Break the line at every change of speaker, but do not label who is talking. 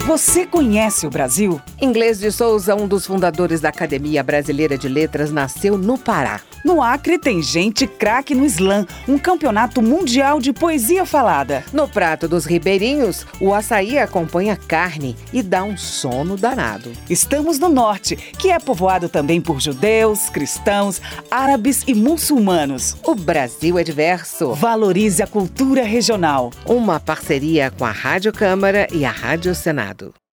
Você conhece o Brasil?
Inglês de Souza, um dos fundadores da Academia Brasileira de Letras, nasceu no Pará.
No Acre tem gente craque no slam, um campeonato mundial de poesia falada.
No prato dos ribeirinhos, o açaí acompanha carne e dá um sono danado.
Estamos no norte, que é povoado também por judeus, cristãos, árabes e muçulmanos.
O Brasil é diverso.
Valorize a cultura regional.
Uma parceria com a Rádio Câmara e a Rádio Senado.